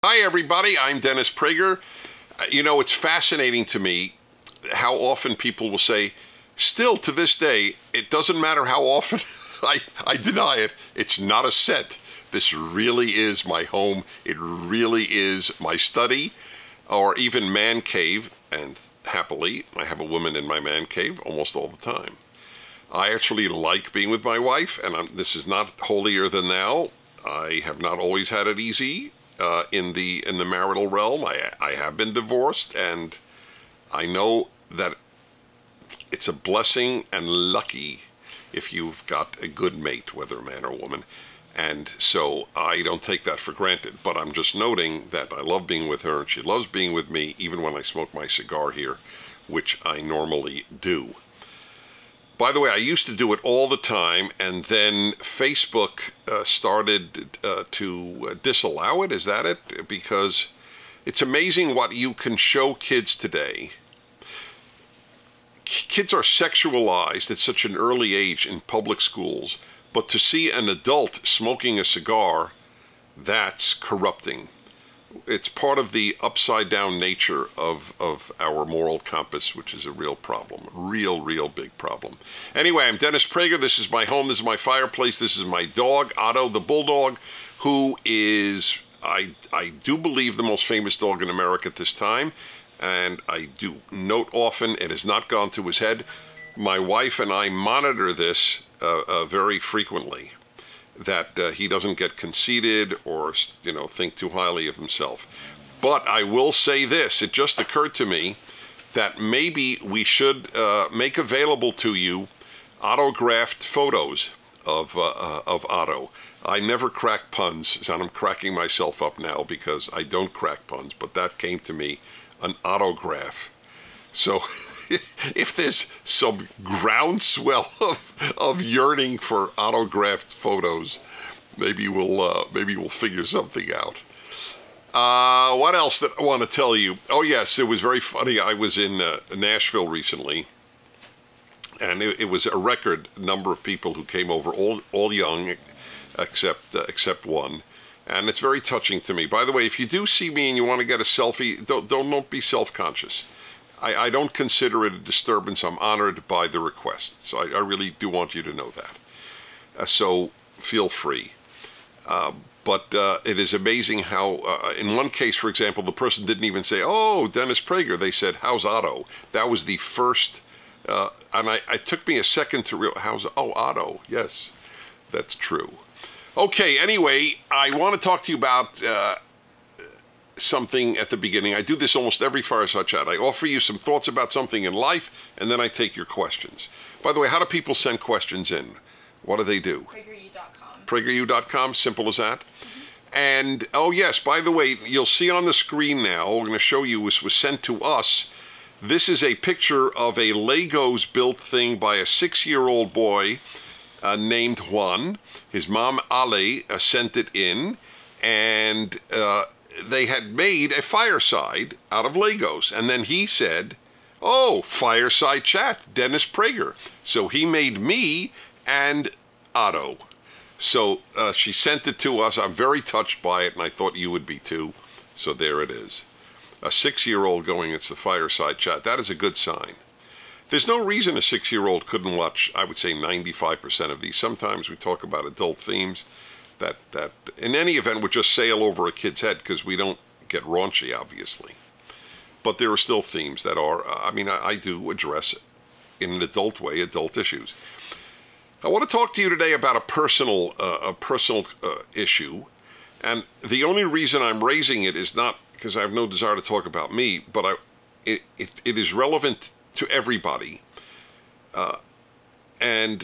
Hi, everybody. I'm Dennis Prager. You know, it's fascinating to me how often people will say, still to this day, it doesn't matter how often I deny it, it's not a set. This really is my home. It really is my study or even man cave. And happily, I have a woman in my man cave almost all the time. I actually like being with my wife, and this is not holier than thou. I have not always had it easy. In the marital realm, I have been divorced, and I know that it's a blessing and lucky if you've got a good mate, whether a man or woman. And so I don't take that for granted, but I'm just noting that I love being with her, and she loves being with me, even when I smoke my cigar here, which I normally do. By the way, I used to do it all the time, and then Facebook started to disallow it. Is that it? Because it's amazing what you can show kids today. Kids are sexualized at such an early age in public schools, but to see an adult smoking a cigar, that's corrupting. It's part of the upside-down nature of our moral compass, which is a real problem, real big problem. Anyway, I'm Dennis Prager. This is my home. This is my fireplace. This is my dog, Otto the Bulldog, who is, I do believe, the most famous dog in America at this time. And I do note often it has not gone to his head. My wife and I monitor this very frequently, that he doesn't get conceited or, think too highly of himself. But I will say this, it just occurred to me that maybe we should make available to you autographed photos of Otto. I never crack puns, and I'm cracking myself up now because I don't crack puns, but that came to me, an autograph. So if there's some groundswell of yearning for autographed photos, maybe we'll figure something out. What else that I want to tell you? Oh yes, it was very funny. I was in Nashville recently, and it was a record number of people who came over, all young, except one. And it's very touching to me. By the way, if you do see me and you want to get a selfie, don't be self-conscious. I don't consider it a disturbance. I'm honored by the request. So I really do want you to know that. So feel free. But it is amazing how, in one case, for example, the person didn't even say, "Oh, Dennis Prager." They said, "How's Otto?" That was the first, and it took me a second to realize, Otto. Yes, that's true. Okay, anyway, I want to talk to you about something at the beginning. I do this almost every fireside chat. I offer you some thoughts about something in life, and then I take your questions. By the way, how do people send questions in? What do they do? PragerU.com. PragerU.com, simple as that. And, oh yes, by the way, you'll see on the screen now, we're going to show you, this was sent to us. This is a picture of a Legos built thing by a 6-year-old boy named Juan. His mom, Ale, sent it in, and they had made a fireside out of Legos. And then he said, "Oh, fireside chat, Dennis Prager." So he made me and Otto. So she sent it to us. I'm very touched by it, and I thought you would be too. So there it is. A 6-year-old going, it's the fireside chat. That is a good sign. There's no reason a 6-year-old couldn't watch, I would say, 95% of these. Sometimes we talk about adult themes that in any event would just sail over a kid's head because we don't get raunchy, obviously. But there are still themes that are, I do address in an adult way, adult issues. I want to talk to you today about a personal issue. And the only reason I'm raising it is not because I have no desire to talk about me, but it is relevant to everybody. And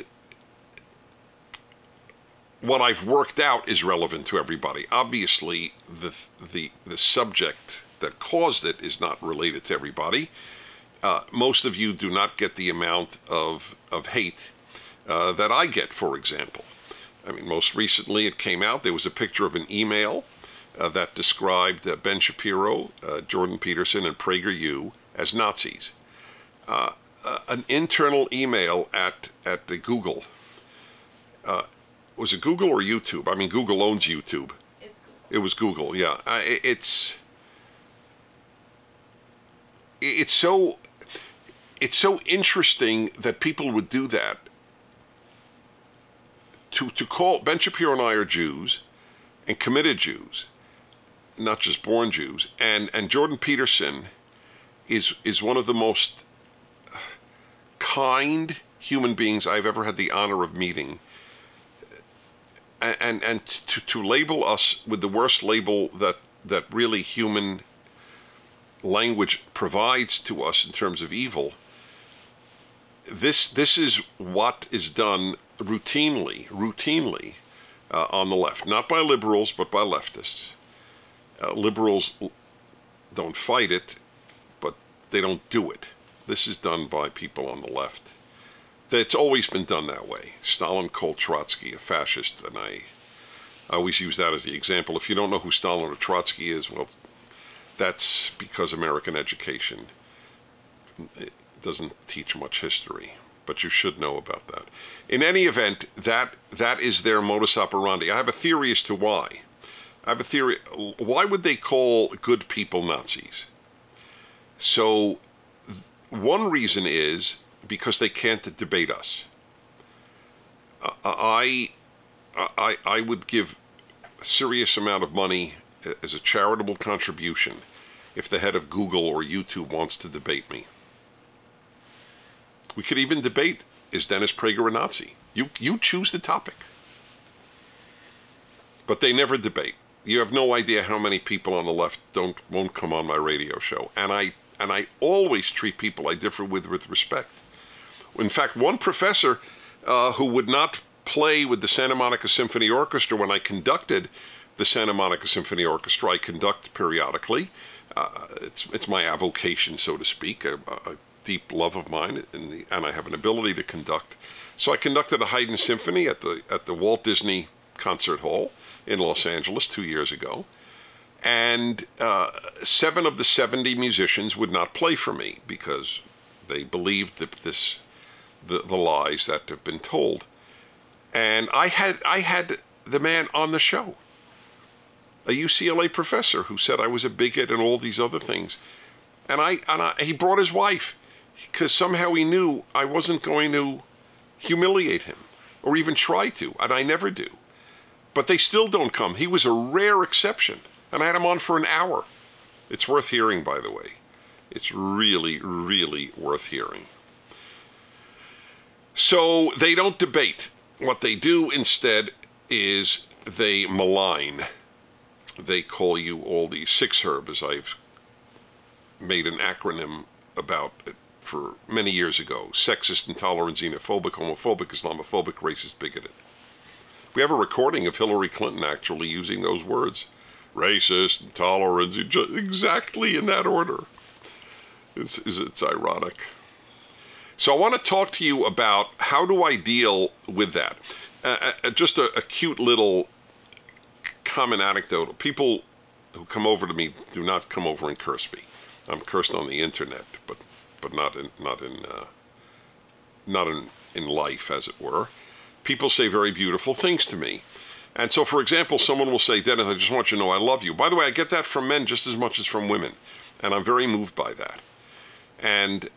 what I've worked out is relevant to everybody. Obviously, the subject that caused it is not related to everybody. Most of you do not get the amount of hate that I get, for example. Most recently it came out, there was a picture of an email that described Ben Shapiro, Jordan Peterson, and PragerU as Nazis. An internal email at Google. Was it Google or YouTube? Google owns YouTube. It's Google. It was Google, yeah. It's so interesting that people would do that. To call Ben Shapiro and I are Jews, and committed Jews, not just born Jews, and Jordan Peterson is one of the most kind human beings I've ever had the honor of meeting. And to label us with the worst label that really human language provides to us in terms of evil, this is what is done routinely on the left, not by liberals but by leftists. Liberals don't fight it, but they don't do it. This is done by people on the left. It's always been done that way. Stalin called Trotsky a fascist, and I always use that as the example. If you don't know who Stalin or Trotsky is, well, that's because American education doesn't teach much history, but you should know about that. In any event, that is their modus operandi. I have a theory as to why. I have a theory. Why would they call good people Nazis? So one reason is because they can't debate us. I would give a serious amount of money as a charitable contribution if the head of Google or YouTube wants to debate me. We could even debate, is Dennis Prager a Nazi? You choose the topic. But they never debate. You have no idea how many people on the left won't come on my radio show. And I always treat people I differ with respect. In fact, one professor who would not play with the Santa Monica Symphony Orchestra when I conducted the Santa Monica Symphony Orchestra, I conduct periodically. It's my avocation, so to speak, a deep love of mine, and I have an ability to conduct. So I conducted a Haydn symphony at the Walt Disney Concert Hall in Los Angeles 2 years ago. And 7 of the 70 musicians would not play for me because they believed that the lies that have been told. And I had the man on the show, a UCLA professor who said I was a bigot and all these other things. And he brought his wife because somehow he knew I wasn't going to humiliate him or even try to, and I never do. But they still don't come. He was a rare exception, and I had him on for an hour. It's worth hearing, by the way. It's really, really worth hearing. So they don't debate. What they do instead is they malign. They call you all these 6HERB, as I've made an acronym about it for many years ago. Sexist, intolerant, xenophobic, homophobic, Islamophobic, racist, bigoted. We have a recording of Hillary Clinton actually using those words. Racist, intolerant, exactly in that order. It's ironic. So I want to talk to you about how do I deal with that. Just a cute little common anecdote. People who come over to me do not come over and curse me. I'm cursed on the internet, but not in life, as it were. People say very beautiful things to me. And so, for example, someone will say, Dennis, I just want you to know I love you. By the way, I get that from men just as much as from women, and I'm very moved by that. And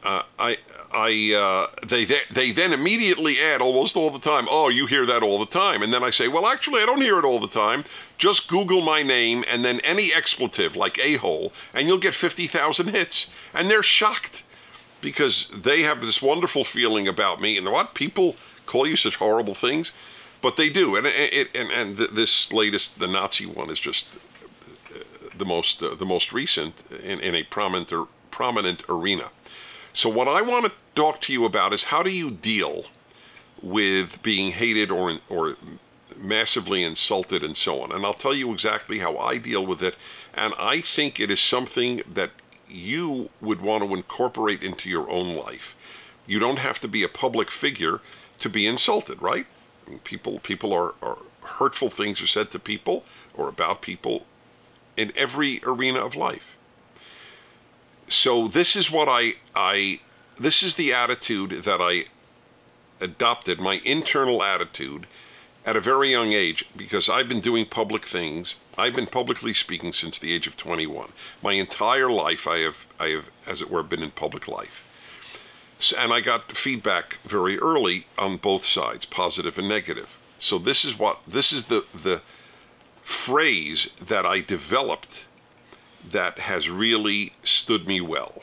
they then immediately add almost all the time, oh, you hear that all the time. And then I say, well, actually, I don't hear it all the time. Just Google my name and then any expletive like a-hole, and you'll get 50,000 hits. And they're shocked because they have this wonderful feeling about me. And what? People call you such horrible things? But they do. And this latest, the Nazi one, is just the most recent in a prominent arena. So what I want to talk to you about is how do you deal with being hated or massively insulted and so on. And I'll tell you exactly how I deal with it. And I think it is something that you would want to incorporate into your own life. You don't have to be a public figure to be insulted, right? I mean, people are hurtful things are said to people or about people in every arena of life. So this is what this is the attitude that I adopted, my internal attitude, at a very young age, because I've been doing public things. I've been publicly speaking since the age of 21. My entire life, I have, as it were, been in public life. And I got feedback very early on both sides, positive and negative. So this is the phrase that I developed that has really stood me well.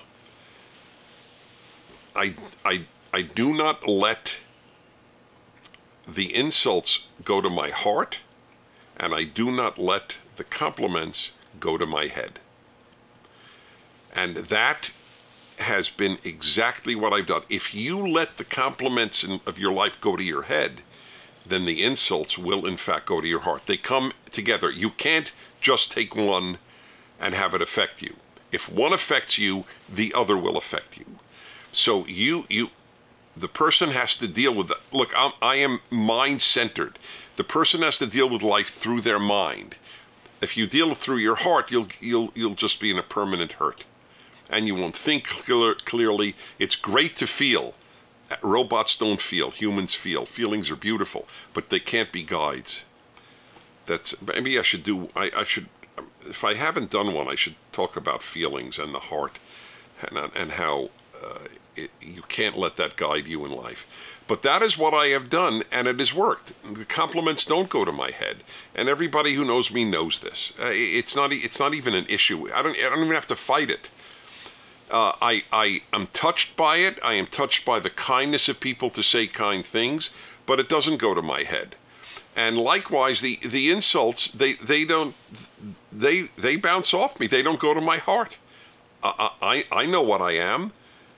I do not let the insults go to my heart, and I do not let the compliments go to my head. And that has been exactly what I've done. If you let the compliments of your life go to your head, then the insults will in fact go to your heart. They come together. You can't just take one and have it affect you. If one affects you, the other will affect you. So the person has to deal with that. Look, I am mind-centered. The person has to deal with life through their mind. If you deal through your heart, you'll just be in a permanent hurt. And you won't think clearly. It's great to feel. Robots don't feel. Humans feel. Feelings are beautiful, but they can't be guides. Maybe I should if I haven't done one, I should talk about feelings and the heart, and how you can't let that guide you in life. But that is what I have done, and it has worked. The compliments don't go to my head, and everybody who knows me knows this. It's not even an issue. I don't even have to fight it. I am touched by it. I am touched by the kindness of people to say kind things, but it doesn't go to my head. And likewise, the insults, they bounce off me. They don't go to my heart. I know what I am.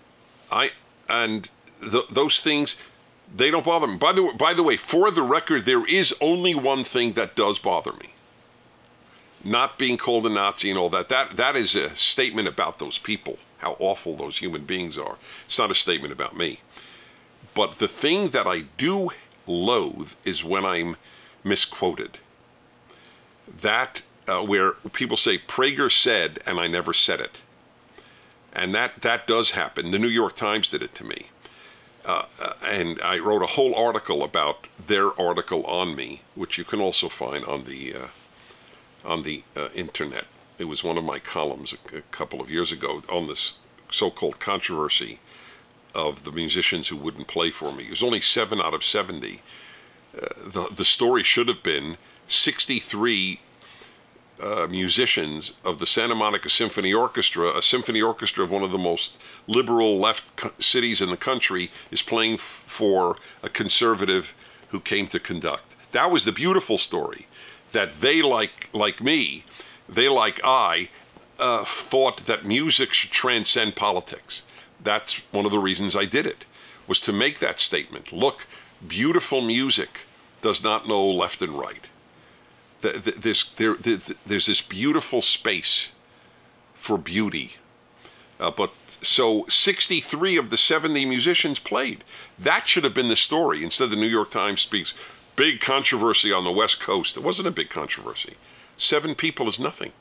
Those things, they don't bother me. By the way, for the record, there is only one thing that does bother me. Not being called a Nazi and all that. That is a statement about those people, how awful those human beings are. It's not a statement about me. But the thing that I do loathe is when I'm misquoted. That, where people say, Prager said, and I never said it. And that does happen. The New York Times did it to me. And I wrote a whole article about their article on me, which you can also find on the internet. It was one of my columns a couple of years ago on this so-called controversy of the musicians who wouldn't play for me. It was only 7 out of 70. The story should have been 63 musicians of the Santa Monica Symphony Orchestra, a symphony orchestra of one of the most liberal left cities in the country, is playing for a conservative who came to conduct. That was the beautiful story, that they, like me, they, like I, thought that music should transcend politics. That's one of the reasons I did it, was to make that statement. Look, beautiful music does not know left and right. There's this beautiful space for beauty. But so 63 of the 70 musicians played. That should have been the story. Instead, the New York Times speaks, big controversy on the West Coast. It wasn't a big controversy. 7 people is nothing.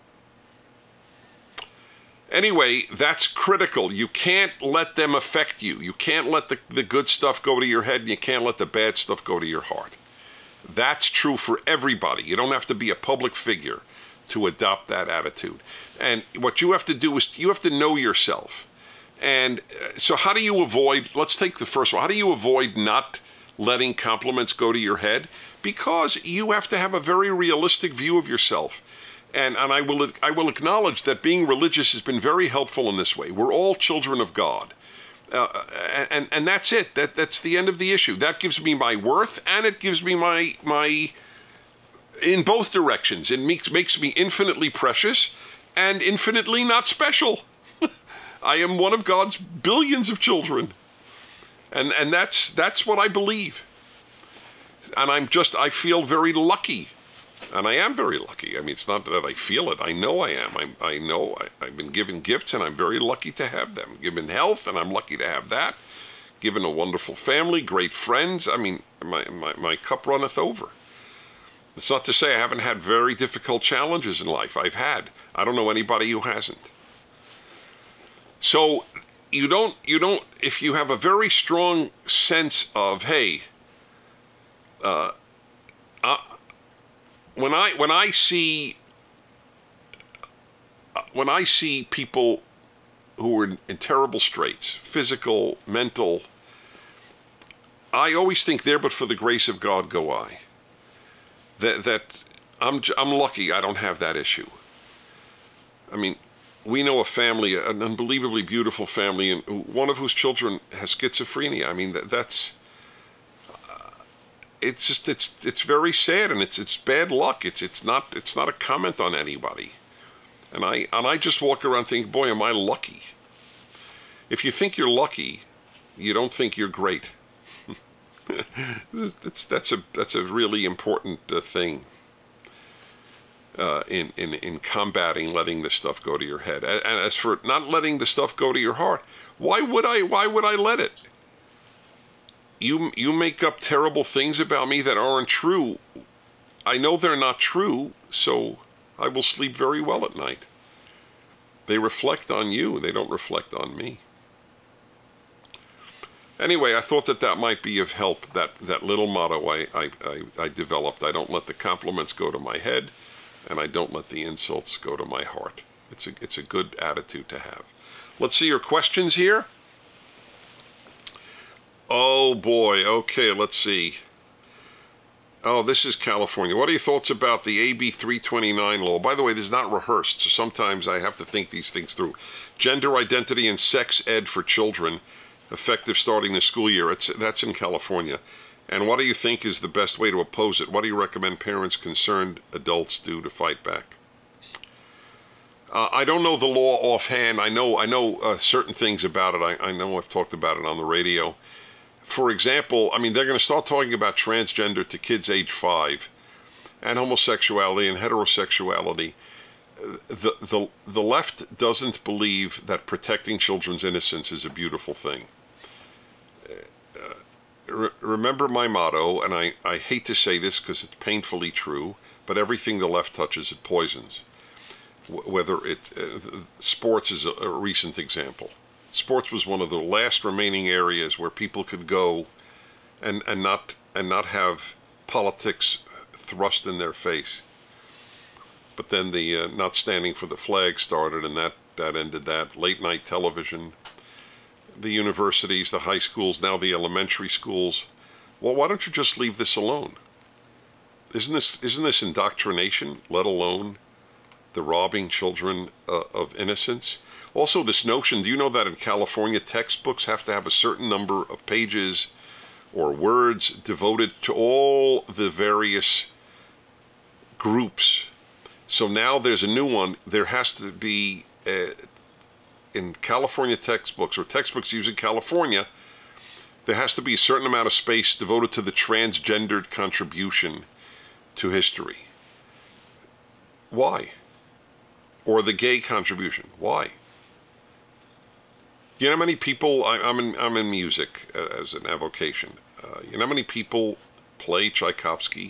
Anyway, that's critical. You can't let them affect you. You can't let the good stuff go to your head, and you can't let the bad stuff go to your heart. That's true for everybody. You don't have to be a public figure to adopt that attitude. And what you have to do is you have to know yourself. And so how do you avoid, let's take the first one, how do you avoid not letting compliments go to your head? Because you have to have a very realistic view of yourself. And I will acknowledge that being religious has been very helpful in this way. We're all children of God. And that's it. That's the end of the issue. That gives me my worth, and it gives me my in both directions. It makes me infinitely precious and infinitely not special. I am one of God's billions of children. And that's what I believe. And I feel very lucky. And I am very lucky. I mean, it's not that I feel it. I know I am. I know I've been given gifts, and I'm very lucky to have them. Given health, and I'm lucky to have that. Given a wonderful family, great friends. I mean, my cup runneth over. It's not to say I haven't had very difficult challenges in life. I've had. I don't know anybody who hasn't. So you don't, if you have a very strong sense of, hey, when I see people who are in terrible straits, physical, mental, I always think there, but for the grace of God go I. That I'm lucky I don't have that issue. I mean, we know a family, an unbelievably beautiful family, and one of whose children has schizophrenia. I mean, that's it's very sad, and it's bad luck. It's not a comment on anybody. And I just walk around thinking, boy, am I lucky. If you think you're lucky, you don't think you're great. That's a really important thing in combating letting the stuff go to your head. And as for not letting the stuff go to your heart, why would I let it? You make up terrible things about me that aren't true. I know they're not true, so I will sleep very well at night. They reflect on you, they don't reflect on me. Anyway, I thought that might be of help, that little motto I developed. I don't let the compliments go to my head, and I don't let the insults go to my heart. It's a good attitude to have. Let's see your questions here. Oh boy, okay, let's see. Oh, this is California. What are your thoughts about the AB 329 law? By the way, this is not rehearsed, so sometimes I have to think these things through. Gender identity and sex ed for children, effective starting the school year. That's in California. And what do you think is the best way to oppose it? What do you recommend parents, concerned adults do to fight back? I don't know the law offhand. I know certain things about it. I know I've talked about it on the radio. For example, I mean, they're going to start talking about transgender to kids age 5, and homosexuality and heterosexuality. The left doesn't believe that protecting children's innocence is a beautiful thing. Remember my motto, and I hate to say this because it's painfully true, but everything the left touches, it poisons. Whether sports is a recent example. Sports was one of the last remaining areas where people could go and not have politics thrust in their face. But then the not standing for the flag started, and that ended that. Late night television, the universities, the high schools, now the elementary schools. Well, why don't you just leave this alone? Isn't this indoctrination, let alone the robbing children of innocence? Also, this notion, do you know that in California, textbooks have to have a certain number of pages or words devoted to all the various groups? So now there's a new one. There has to be, in California textbooks, or textbooks used in California, there has to be a certain amount of space devoted to the transgendered contribution to history. Why? Or the gay contribution. Why? You know how many people, I'm in music as an avocation. You know how many people play Tchaikovsky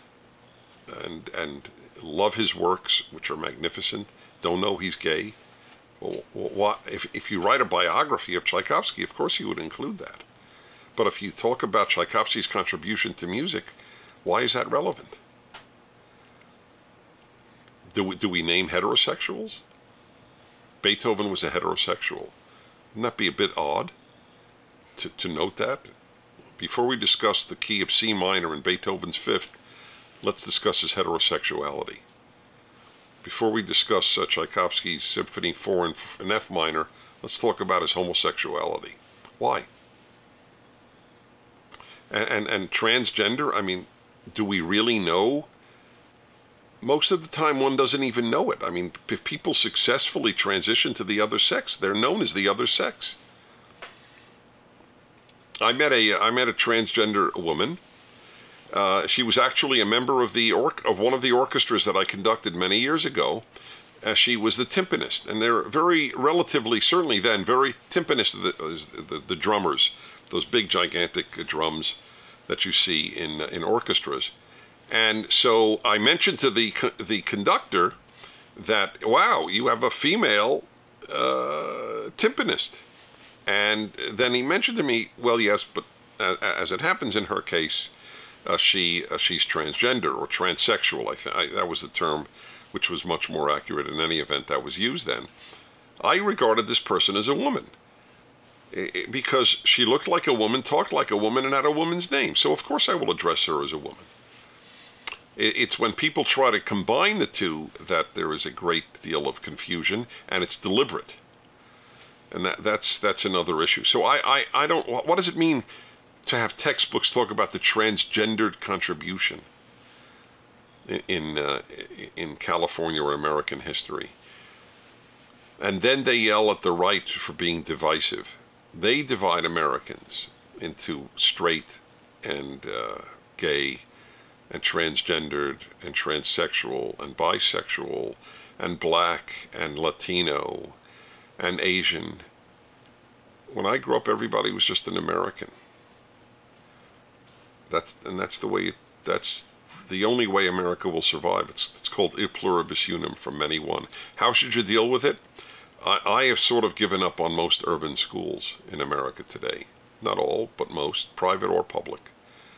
and love his works, which are magnificent, don't know he's gay? Well, if you write a biography of Tchaikovsky, of course you would include that. But if you talk about Tchaikovsky's contribution to music, why is that relevant? Do we name heterosexuals? Beethoven was a heterosexual. Wouldn't that be a bit odd to note that? Before we discuss the key of C minor in Beethoven's Fifth, let's discuss his heterosexuality. Before we discuss Tchaikovsky's Symphony 4 in F minor, let's talk about his homosexuality. Why? And transgender, I mean, do we really know? Most of the time one doesn't even know it. I mean, if people successfully transition to the other sex, they're known as the other sex. I met a transgender woman. She was actually a member of one of the orchestras that I conducted many years ago. She was the timpanist, and they're very relatively, certainly then, very timpanist, the drummers, those big gigantic drums that you see in orchestras. And so I mentioned to the conductor that, wow, you have a female timpanist. And then he mentioned to me, well, yes, but as it happens in her case, she's transgender or transsexual. That was the term, which was much more accurate in any event that was used then. I regarded this person as a woman because she looked like a woman, talked like a woman, and had a woman's name. So of course I will address her as a woman. It's when people try to combine the two that there is a great deal of confusion, and it's deliberate. And that's another issue. So I don't. What does it mean to have textbooks talk about the transgendered contribution in California or American history? And then they yell at the right for being divisive. They divide Americans into straight and gay and transgendered and transsexual and bisexual and black and Latino and Asian. When I grew up, everybody was just an American. That's the only way America will survive. It's called e pluribus unum, from many one. How should you deal with it? I have sort of given up on most urban schools in America today. Not all, but most, private or public.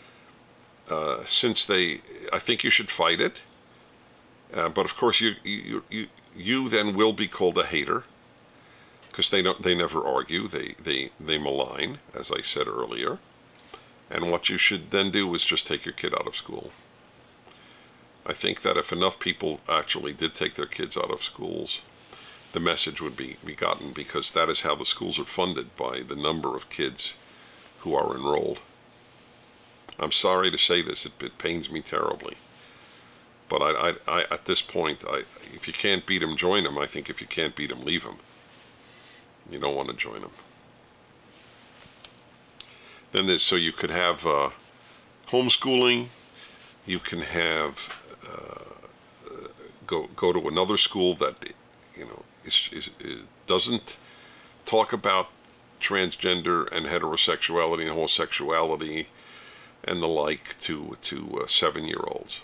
Since I think you should fight it. But of course, you then will be called a hater, because they never argue. They malign, as I said earlier. And what you should then do is just take your kid out of school. I think that if enough people actually did take their kids out of schools, the message would be gotten, because that is how the schools are funded, by the number of kids who are enrolled. I'm sorry to say this, it pains me terribly. But I at this point, if you can't beat them, join them. I think if you can't beat them, leave them. You don't want to join them. Then so you could have homeschooling. You can have go to another school that doesn't talk about transgender and heterosexuality and homosexuality and the like to 7-year-olds.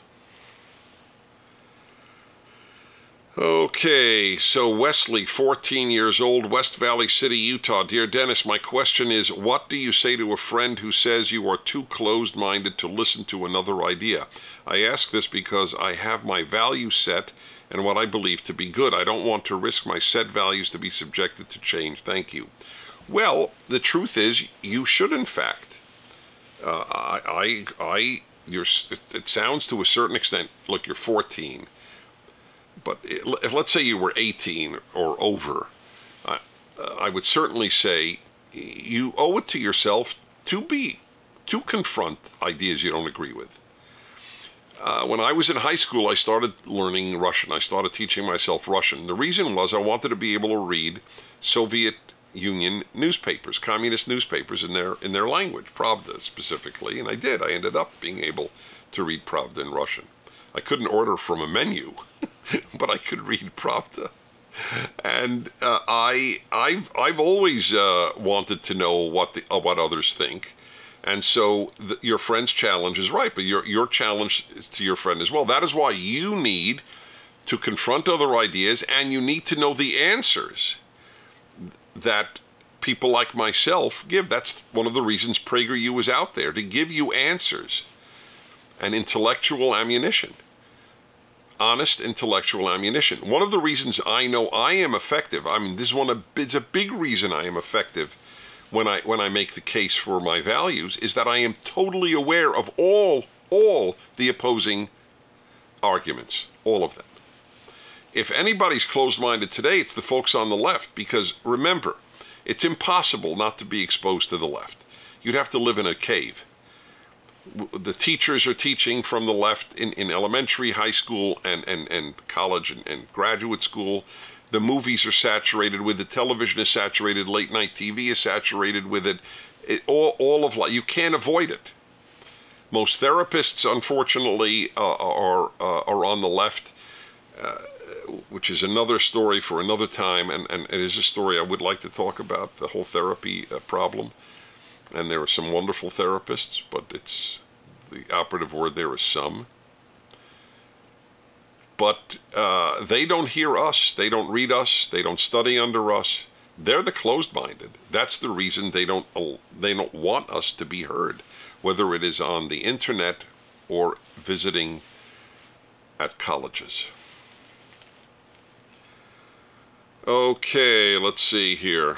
Okay, so Wesley, 14 years old, West Valley City, Utah. Dear Dennis, my question is, what do you say to a friend who says you are too closed-minded to listen to another idea? I ask this because I have my value set and what I believe to be good. I don't want to risk my set values to be subjected to change. Thank you. Well, the truth is, you should, in fact. It sounds to a certain extent, look, you're 14. But if, let's say you were 18 or over, I would certainly say you owe it to yourself to confront ideas you don't agree with. When I was in high school, I started learning Russian. I started teaching myself Russian. The reason was I wanted to be able to read Soviet Union newspapers, communist newspapers in their language, Pravda specifically, and I did. I ended up being able to read Pravda in Russian. I couldn't order from a menu, but I could read Pravda. And I've always wanted to know what others think. And so your friend's challenge is right, but your challenge to your friend as well. That is why you need to confront other ideas, and you need to know the answers that people like myself give. That's one of the reasons PragerU is out there, to give you answers and intellectual ammunition. Honest intellectual ammunition. One of the reasons I know I am effective, I mean, it's a big reason I am effective when I make the case for my values, is that I am totally aware of all the opposing arguments, all of them. If anybody's closed-minded today, it's the folks on the left, because remember, it's impossible not to be exposed to the left. You'd have to live in a cave. The teachers are teaching from the left in elementary, high school, and college and graduate school. The movies are saturated with it. Television is saturated. Late night TV is saturated with it. All of life. You can't avoid it. Most therapists, unfortunately, are on the left, which is another story for another time. And it is a story I would like to talk about, the whole therapy problem. And there are some wonderful therapists, but the operative word there is some. But they don't hear us. They don't read us. They don't study under us. They're the closed-minded. That's the reason they don't want us to be heard, whether it is on the internet or visiting at colleges. Okay, let's see here.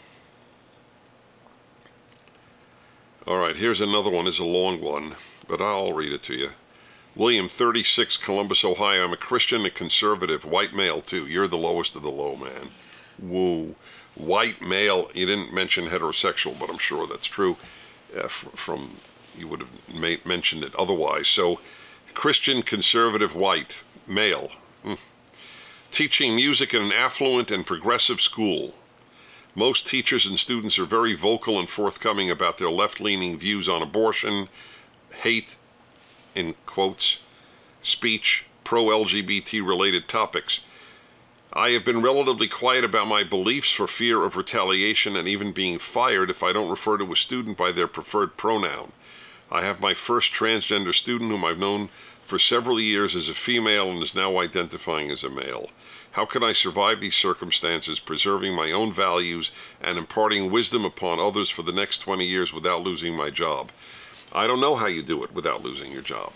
All right, here's another one. It's a long one, but I'll read it to you. William, 36, Columbus, Ohio. I'm a Christian, a conservative, white male too. You're the lowest of the low, man. Woo. White male. You didn't mention heterosexual, but I'm sure that's true. From you would have mentioned it otherwise. So, Christian, conservative, white male. Teaching music in an affluent and progressive school. Most teachers and students are very vocal and forthcoming about their left-leaning views on abortion, hate, in quotes, speech, pro-LGBT related topics. I have been relatively quiet about my beliefs for fear of retaliation and even being fired if I don't refer to a student by their preferred pronoun. I have my first transgender student whom I've known for several years as a female and is now identifying as a male. How can I survive these circumstances, preserving my own values and imparting wisdom upon others for the next 20 years without losing my job? I don't know how you do it without losing your job.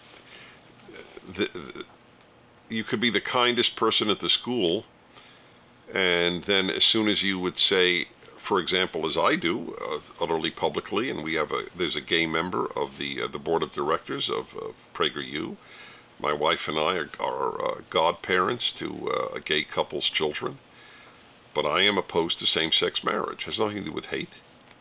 You could be the kindest person at the school, and then as soon as you would say, for example, as I do, utterly publicly, and there's a gay member of the board of directors of PragerU. My wife and I are godparents to a gay couple's children, but I am opposed to same-sex marriage. It has nothing to do with hate.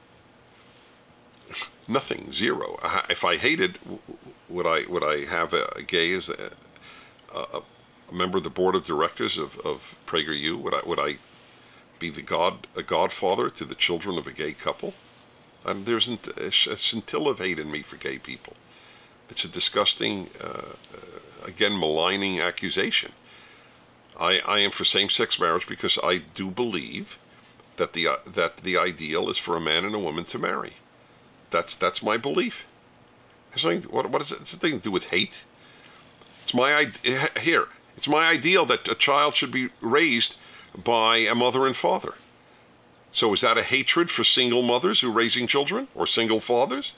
Nothing, zero. If I hated, would I have a gay as a member of the board of directors of PragerU? Would I be a godfather to the children of a gay couple? There isn't a scintilla of hate in me for gay people. It's a disgusting, again, maligning accusation. I am for same-sex marriage because I do believe that the ideal is for a man and a woman to marry. That's my belief. What does it have to do with hate? It's my ideal that a child should be raised by a mother and father. So is that a hatred for single mothers who are raising children, or single fathers?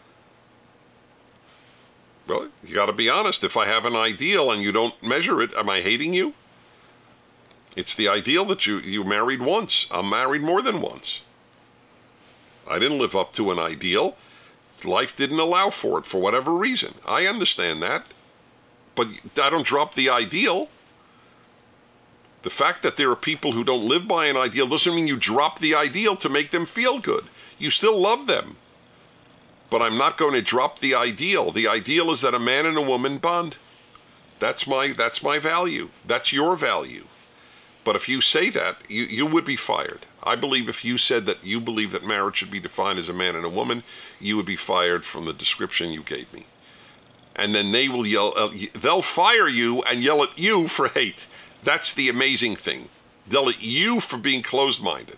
Well, you got to be honest. If I have an ideal and you don't measure it, am I hating you? It's the ideal that you married once. I'm married more than once. I didn't live up to an ideal. Life didn't allow for it for whatever reason. I understand that. But I don't drop the ideal. The fact that there are people who don't live by an ideal doesn't mean you drop the ideal to make them feel good. You still love them. But I'm not going to drop the ideal. The ideal is that a man and a woman bond. That's my value. That's your value. But if you say that, you would be fired. I believe if you said that you believe that marriage should be defined as a man and a woman, you would be fired from the description you gave me. And then they will they'll fire you and yell at you for hate. That's the amazing thing. They'll at you for being closed-minded.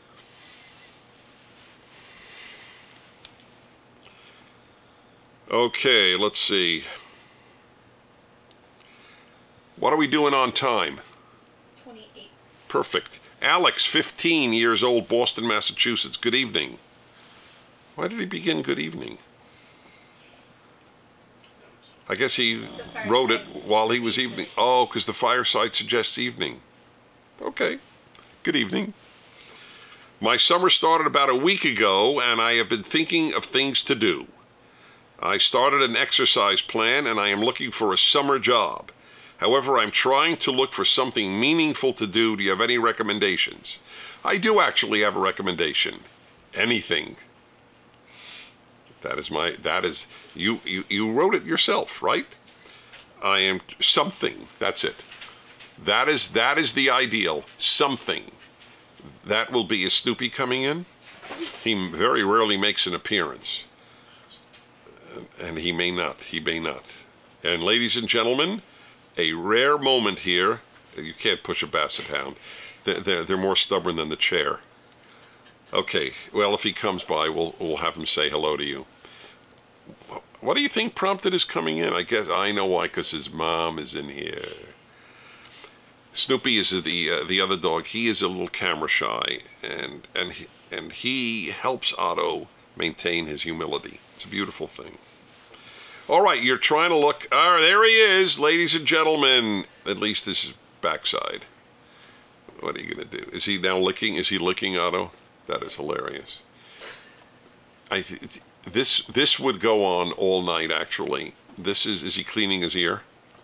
Okay, let's see. What are we doing on time? 28. Perfect. Alex, 15 years old, Boston, Massachusetts. Good evening. Why did he begin good evening? I guess he wrote it while he was evening. Oh, because the fireside suggests evening. Okay. Good evening. My summer started about a week ago, and I have been thinking of things to do. I started an exercise plan, and I am looking for a summer job. However, I'm trying to look for something meaningful to do. Do you have any recommendations? I do actually have a recommendation. Anything. You wrote it yourself, right? I am something. That's it. That is the ideal. Something. That will be, is Snoopy coming in? He very rarely makes an appearance. And he may not. And ladies and gentlemen, a rare moment here. You can't push a basset hound. They're more stubborn than the chair. Okay, well, if he comes by, we'll have him say hello to you. What do you think prompted his coming in? I guess I know why, because his mom is in here. Snoopy is the other dog. He is a little camera shy, and he helps Otto maintain his humility. It's a beautiful thing. All right, you're trying to look. Oh, there he is, ladies and gentlemen. At least this is backside. What are you going to do? Is he now licking? Is he licking Otto? That is hilarious. This would go on all night, actually. Is he cleaning his ear?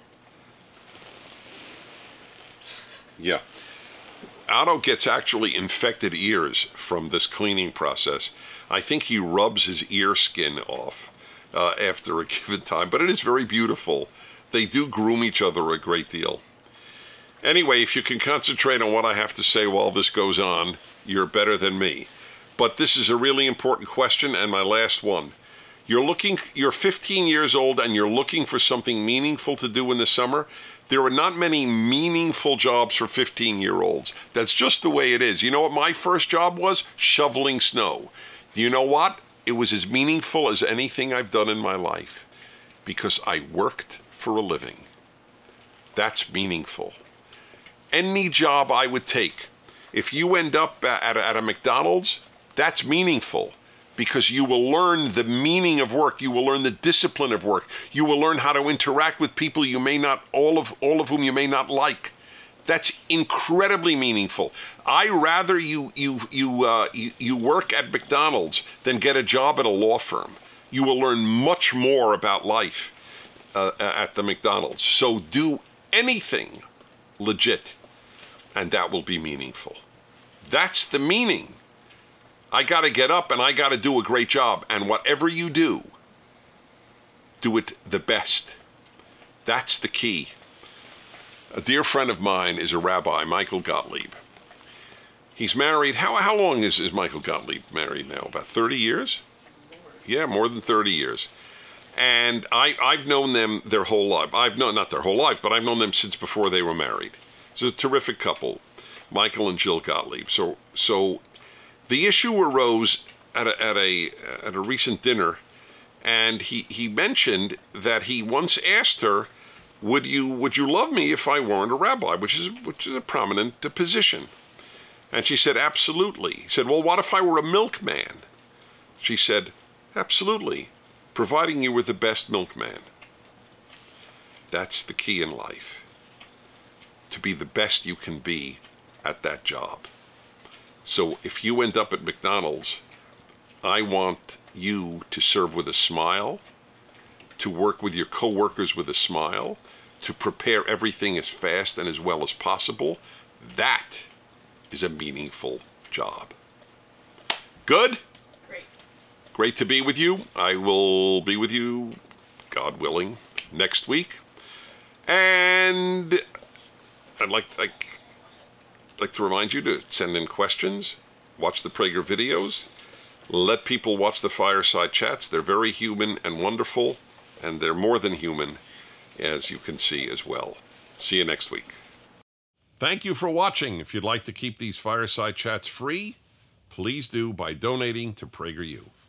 Yeah. Otto gets actually infected ears from this cleaning process. I think he rubs his ear skin off after a given time, but it is very beautiful. They do groom each other a great deal. Anyway, if you can concentrate on what I have to say while this goes on, you're better than me. But this is a really important question, and my last one. You're 15 years old and you're looking for something meaningful to do in the summer. There are not many meaningful jobs for 15-year-olds. That's just the way it is. You know what my first job was? Shoveling snow. Do you know what? It was as meaningful as anything I've done in my life because I worked for a living. That's meaningful. Any job I would take, if you end up at a McDonald's, that's meaningful because you will learn the meaning of work. You will learn the discipline of work. You will learn how to interact with people you may not, all of whom you may not like. That's incredibly meaningful. I rather you work at McDonald's than get a job at a law firm. You will learn much more about life at the McDonald's. So do anything legit, and that will be meaningful. That's the meaning. I got to get up and I got to do a great job. And whatever you do, do it the best. That's the key. A dear friend of mine is a rabbi, Michael Gottlieb. He's married. How long is Michael Gottlieb married now? About 30 years? Yeah, more than 30 years. And I've known them their whole life. Not their whole life, but I've known them since before they were married. It's a terrific couple, Michael and Jill Gottlieb. So the issue arose at a recent dinner, and he mentioned that he once asked her, would you love me if I weren't a rabbi, which is a prominent position? And she said, absolutely. He said, well, what if I were a milkman? She said, absolutely, providing you were the best milkman. That's the key in life, to be the best you can be at that job. So if you end up at McDonald's, I want you to serve with a smile, to work with your coworkers with a smile, to prepare everything as fast and as well as possible. That is a meaningful job. Good? Great. Great to be with you. I will be with you, God willing, next week. And I'd like to remind you to send in questions, watch the Prager videos, let people watch the fireside chats. They're very human and wonderful, and they're more than human, as you can see as well. See you next week. Thank you for watching. If you'd like to keep these fireside chats free, please do by donating to PragerU.